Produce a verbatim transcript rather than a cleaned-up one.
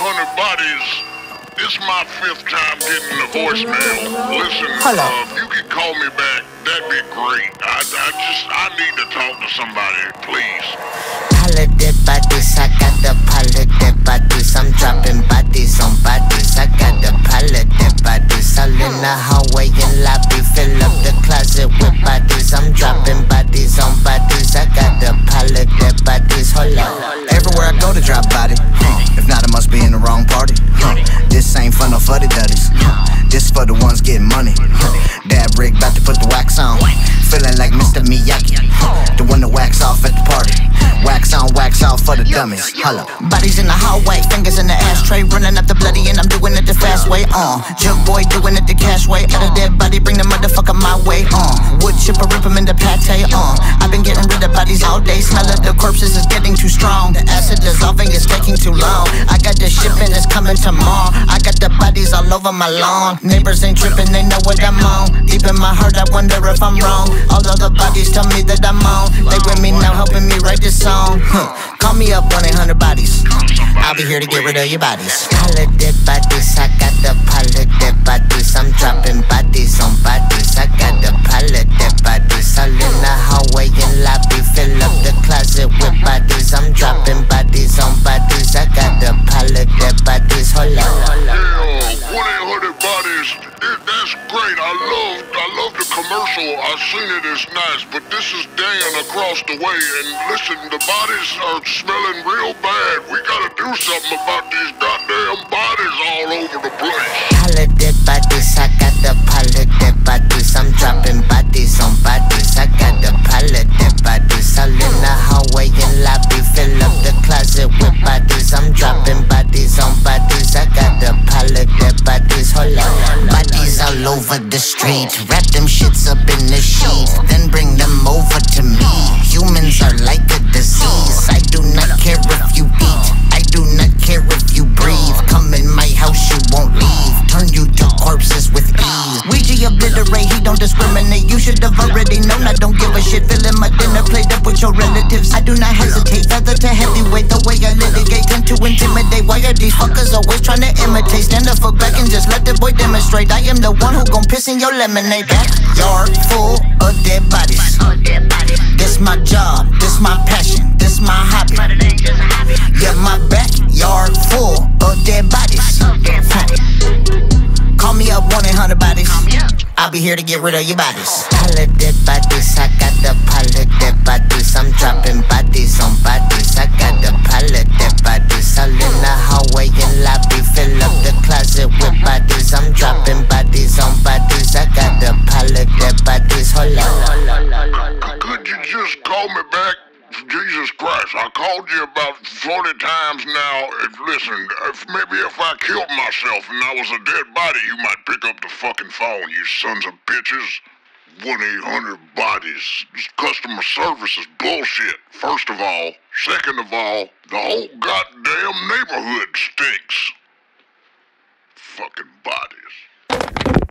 hundred bodies. This is my fifth time getting a voicemail. Listen, Hello. uh, if you could call me back, that'd be great. I, I just, I need to talk to somebody, please. Holiday bodies, I got the holiday bodies. I'm dropping bodies on bodies. I got the holiday bodies. All in the hallway and lobby. Fill up the closet with bodies. I'm dropping bodies on bodies. I got the holiday bodies. Hold up. Everywhere I go to drop body. Huh. If not, I must be in the wrong party. Huh. This ain't for no fuddy duddies. Huh. This for the ones getting money. Huh. Dab rig about to put the wax on. Feeling like Mister Miyagi. Huh. The one to wax off at the party. Wax on, wax off for the dummies. Hello. Bodies in the hallway, fingers in the ashtray, running up the bloody and I'm doing it the fast way. Uh, jug boy doing it the cash way. Out of dead body, bring the motherfucker my way. Uh, wood chipper, rip him in the pate. Uh, I've been getting rid of bodies all day. Smell of the corpses is getting too strong. The acid dissolving is taking too long. I got the shipping that's coming tomorrow. I got the bodies all over my lawn. Neighbors ain't tripping, they know what I'm on. Deep in my heart, I wonder if I'm wrong. All of the bodies tell me that I'm on. They with me now, helping me write this song. Huh. Call me up, one eight hundred bodies. I'll be here to get rid of your bodies. Holiday bodies, I got the holiday bodies. I'm dropping bodies on bodies. I got the holiday bodies. All in the hallway and lobby. Fill up the closet with bodies. I'm dropping bodies on bodies. I got the holiday bodies. Hold up. Yeah, one eight hundred bodies. It, that's great. I love, I love the commercial. I seen it. It's nice, but this is Dan across the way. And listen, the bodies are smelling real bad. We gotta do something about these goddamn bodies all over the place. Holiday bodies, I got the holiday bodies. I'm dropping bodies on bodies. I got the holiday bodies. All in the hallway and lobby. Fill up the closet with bodies. I'm dropping bodies on bodies. I got the holiday bodies. Hold up. Bodies all over the street. Wrap them shits up in the sheet. Then bring them over to me. Humans are like a disease. I do not care if you eat. I do not care if you breathe. Come in my house, you won't leave. Turn you to corpses with ease. Ouija obliterate, he don't discriminate. You should have already known I don't give a shit. Filling my dinner plate up with your relatives. I do not hesitate. Feather to heavyweight, the way I litigate. Tend to intimidate. Why are these fuckers always trying to imitate? Stand up for back and just let the boy demonstrate. I am the one who gon' piss in your lemonade. Backyard full of dead bodies. This my job, this my passion, this my hobby. Yeah, my backyard full of dead bodies. Call me up, one eight hundred bodies. I'll be here to get rid of your bodies. Holiday bodies, I got the holiday bodies. I'm dropping bodies on bodies. I got the holiday bodies. All in the hallway and lobby. Fill up the closet with bodies. I'm dropping bodies on bodies. I got the holiday bodies. Hold up. Could you just call me back? Jesus Christ, I called you about forty times now. And listen, if maybe if I killed myself and I was a dead body, you might pick up the fucking phone, you sons of bitches. one eight hundred bodies. This customer service is bullshit, first of all. Second of all, the whole goddamn neighborhood stinks. Fucking bodies.